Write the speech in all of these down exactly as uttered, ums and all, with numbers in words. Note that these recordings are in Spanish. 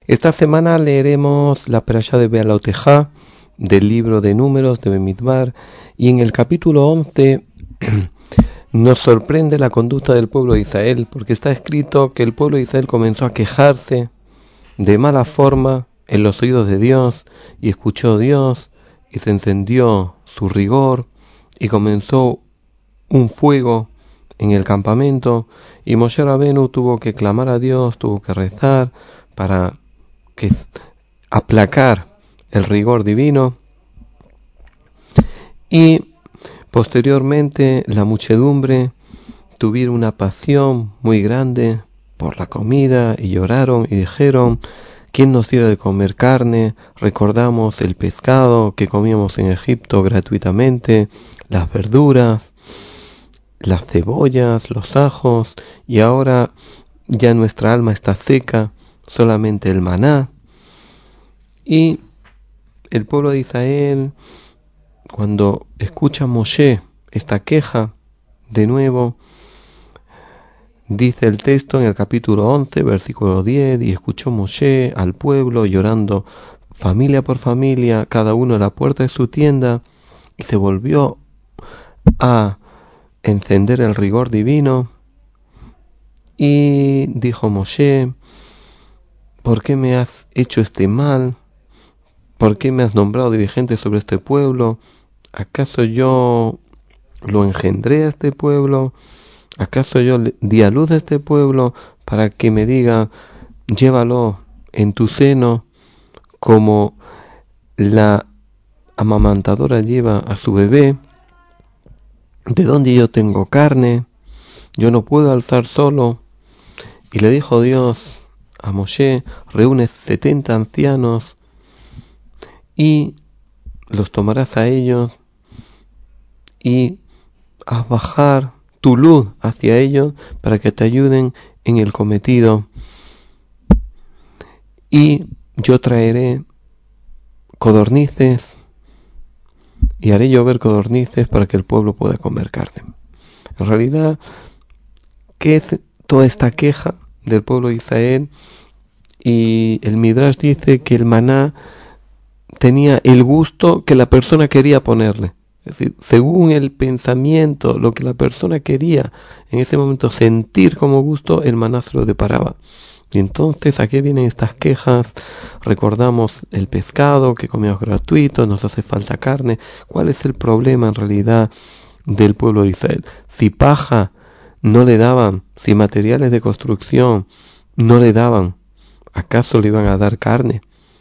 Esta semana leeremos la Perashá de Bealotejá del libro de Números de Bemidbar, y en el capítulo once nos sorprende la conducta del pueblo de Israel, porque está escrito que el pueblo de Israel comenzó a quejarse de mala forma en los oídos de Dios, y escuchó Dios, y se encendió su rigor, y comenzó un fuego en el campamento, y Moshe Rabenu tuvo que clamar a Dios, tuvo que rezar para que aplacar el rigor divino, y posteriormente la muchedumbre tuvieron una pasión muy grande por la comida y lloraron y dijeron: ¿quién nos diera de comer carne? Recordamos el pescado que comíamos en Egipto gratuitamente, las verduras, las cebollas, los ajos, y ahora ya nuestra alma está seca, solamente el maná. Y el pueblo de Israel, cuando escucha a Moshe esta queja, de nuevo, dice el texto en el capítulo once, versículo diez, y escuchó Moshe al pueblo llorando familia por familia, cada uno a la puerta de su tienda, y se volvió a encender el rigor divino, y dijo Moshe: ¿por qué me has hecho este mal? ¿Por qué me has nombrado dirigente sobre este pueblo? ¿Acaso yo lo engendré a este pueblo? ¿Acaso yo di a luz a este pueblo para que me diga: llévalo en tu seno como la amamantadora lleva a su bebé? ¿De dónde yo tengo carne? Yo no puedo alzar solo. Y le dijo Dios a Moshe: reúne setenta ancianos y los tomarás a ellos y haz bajar tu luz hacia ellos para que te ayuden en el cometido, y yo traeré codornices y haré llover codornices para que el pueblo pueda comer carne. En realidad, ¿qué es toda esta queja del pueblo de Israel? Y el Midrash dice que el maná tenía el gusto que la persona quería ponerle. Es decir, según el pensamiento, lo que la persona quería en ese momento sentir como gusto, el maná se lo deparaba. Y entonces, ¿a qué vienen estas quejas? Recordamos el pescado que comíamos gratuito, nos hace falta carne. ¿Cuál es el problema en realidad del pueblo de Israel? Si paja no le daban, si materiales de construcción no le daban, ¿acaso le iban a dar carne?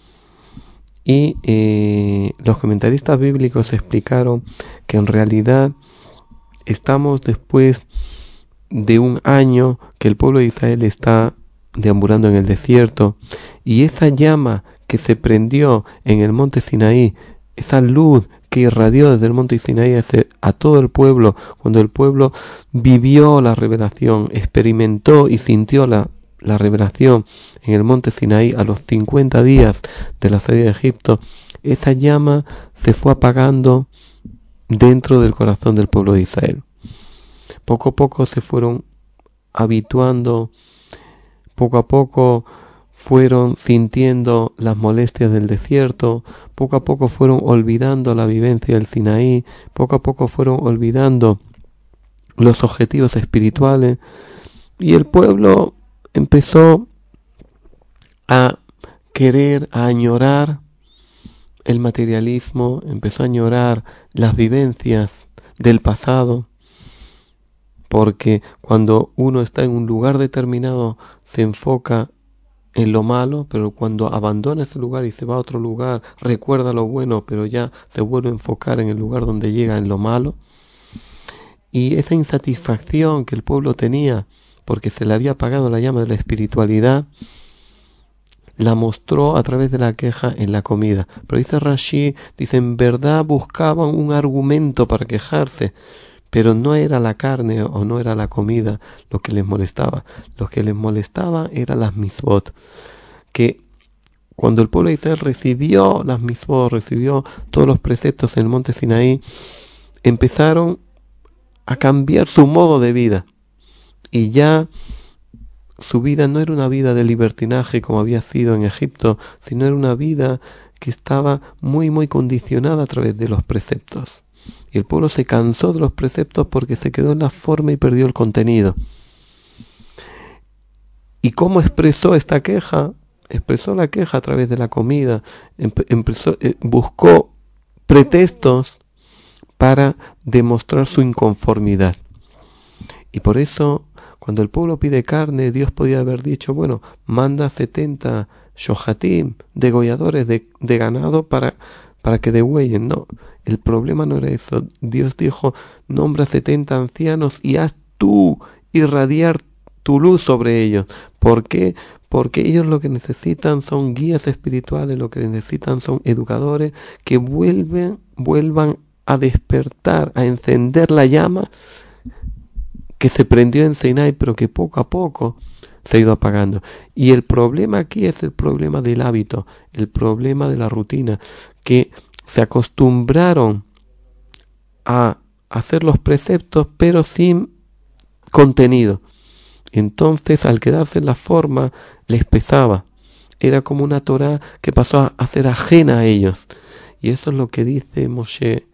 Y eh, los comentaristas bíblicos explicaron que en realidad estamos después de un año que el pueblo de Israel está deambulando en el desierto, y esa llama que se prendió en el monte Sinaí, esa luz que irradió desde el monte Sinaí a todo el pueblo, cuando el pueblo vivió la revelación, experimentó y sintió la la revelación en el monte Sinaí a los cincuenta días de la salida de Egipto, esa llama se fue apagando dentro del corazón del pueblo de Israel. Poco a poco se fueron habituando, poco a poco fueron sintiendo las molestias del desierto, poco a poco fueron olvidando la vivencia del Sinaí, poco a poco fueron olvidando los objetivos espirituales, y el pueblo empezó a querer, a añorar el materialismo, empezó a añorar las vivencias del pasado, porque cuando uno está en un lugar determinado se enfoca en lo malo, pero cuando abandona ese lugar y se va a otro lugar, recuerda lo bueno, pero ya se vuelve a enfocar en el lugar donde llega en lo malo. Y esa insatisfacción que el pueblo tenía porque se le había apagado la llama de la espiritualidad, la mostró a través de la queja en la comida. Pero dice Rashi, dice, en verdad buscaban un argumento para quejarse, pero no era la carne o no era la comida lo que les molestaba. Lo que les molestaba eran las misbot, que cuando el pueblo de Israel recibió las misbot, recibió todos los preceptos en el monte Sinaí, empezaron a cambiar su modo de vida. Y ya su vida no era una vida de libertinaje como había sido en Egipto, sino era una vida que estaba muy muy condicionada a través de los preceptos. Y el pueblo se cansó de los preceptos porque se quedó en la forma y perdió el contenido. ¿Y cómo expresó esta queja? Expresó la queja a través de la comida, empezó, eh, buscó pretextos para demostrar su inconformidad. Y por eso, cuando el pueblo pide carne, Dios podía haber dicho, bueno, manda setenta shohatim, degolladores de, de ganado para, para que degüellen. No, el problema no era eso. Dios dijo, nombra setenta ancianos y haz tú irradiar tu luz sobre ellos. ¿Por qué? Porque ellos lo que necesitan son guías espirituales, lo que necesitan son educadores que vuelven, vuelvan a despertar, a encender la llama que se prendió en Sinai, pero que poco a poco se ha ido apagando. Y el problema aquí es el problema del hábito, el problema de la rutina, que se acostumbraron a hacer los preceptos, pero sin contenido. Entonces, al quedarse en la forma, les pesaba. Era como una Torá que pasó a ser ajena a ellos. Y eso es lo que dice Moshe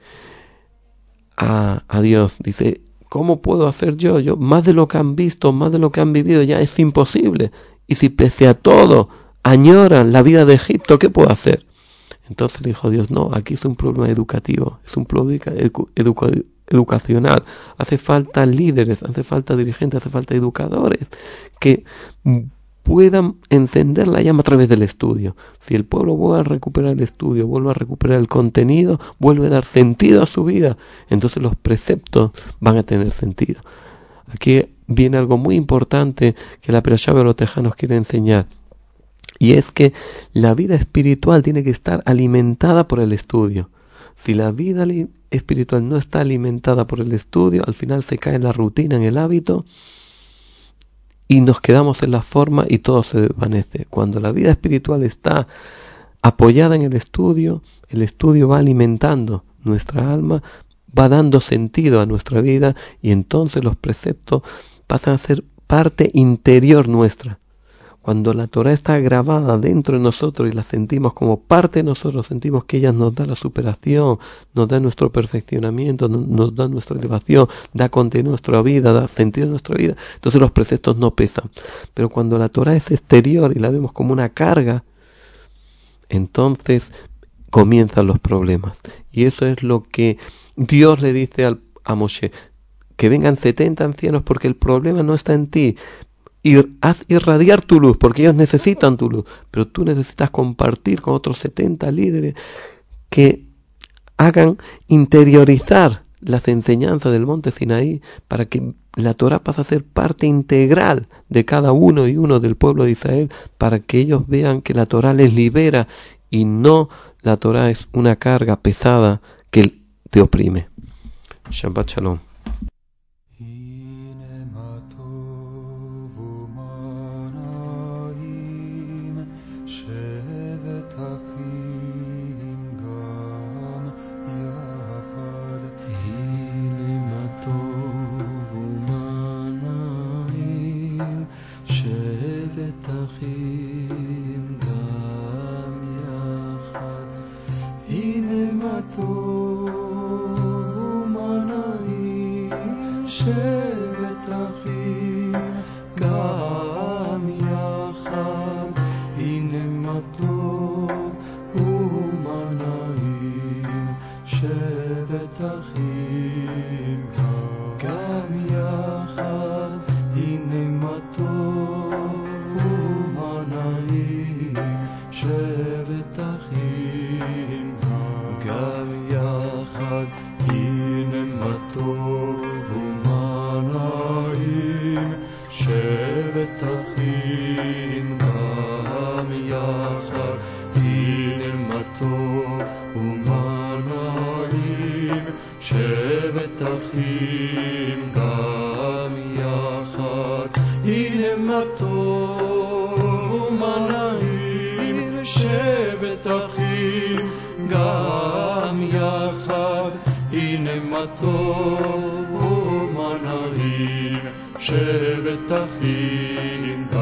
a, a Dios. Dice, ¿cómo puedo hacer yo? Yo? Más de lo que han visto, más de lo que han vivido, ya es imposible. Y si pese a todo añoran la vida de Egipto, ¿qué puedo hacer? Entonces le dijo Dios, no, aquí es un problema educativo, es un problema edu- edu- educacional. Hace falta líderes, hace falta dirigentes, hace falta educadores que puedan encender la llama a través del estudio. Si el pueblo vuelve a recuperar el estudio, vuelve a recuperar el contenido, vuelve a dar sentido a su vida, entonces los preceptos van a tener sentido. Aquí viene algo muy importante que la Perashá Beroteja nos quiere enseñar. Y es que la vida espiritual tiene que estar alimentada por el estudio. Si la vida espiritual no está alimentada por el estudio, al final se cae en la rutina, en el hábito, y nos quedamos en la forma y todo se desvanece. Cuando la vida espiritual está apoyada en el estudio, el estudio va alimentando nuestra alma, va dando sentido a nuestra vida, y entonces los preceptos pasan a ser parte interior nuestra. Cuando la Torah está grabada dentro de nosotros y la sentimos como parte de nosotros, sentimos que ella nos da la superación, nos da nuestro perfeccionamiento, nos da nuestra elevación, da contenido a nuestra vida, da sentido a nuestra vida, entonces los preceptos no pesan. Pero cuando la Torah es exterior y la vemos como una carga, entonces comienzan los problemas. Y eso es lo que Dios le dice al, a Moshe, que vengan setenta ancianos porque el problema no está en ti. Y haz irradiar tu luz, porque ellos necesitan tu luz, pero tú necesitas compartir con otros setenta líderes que hagan interiorizar las enseñanzas del monte Sinaí para que la Torah pase a ser parte integral de cada uno y uno del pueblo de Israel, para que ellos vean que la Torah les libera y no la Torah es una carga pesada que te oprime. Shabbat Shalom. שבט אחים